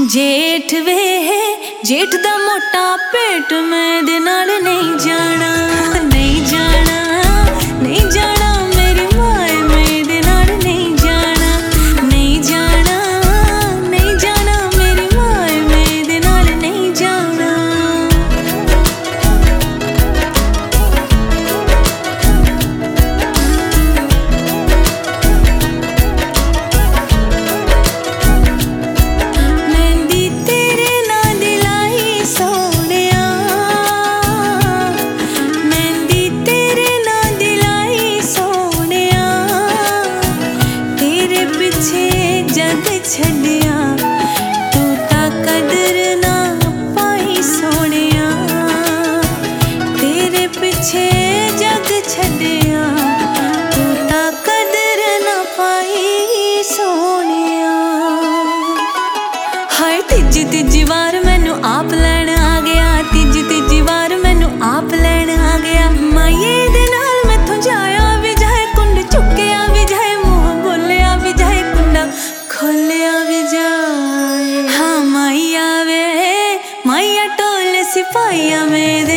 जेठ वे है जेठ दा मोटा पेट मैं दे नाल नहीं जाना, नहीं जाना, नहीं जाना मेरी माए मेरे नाल नहीं जाना, नहीं जाना, नहीं जाना मेरी माए मेरे नाल नहीं जाना। जग छड़िया तू ता कदर ना पाई सोनिया, तेरे पिछे जग छड़िया तू ता कदर ना पाई सोनिया। हाय तीजी तीजी वार मैनू आप लैण आ गया, तीजी तीजी वार मैनू आप लैण आ गया। माइये दे नाल मैथों जाया भी जाए, कुंड चुक्किया भी जाए, मुंह बोलिया भी जाए, कुंडा खोलिया भी जाए। हाँ माइया वे माइया टोले सिपाहिया मेरे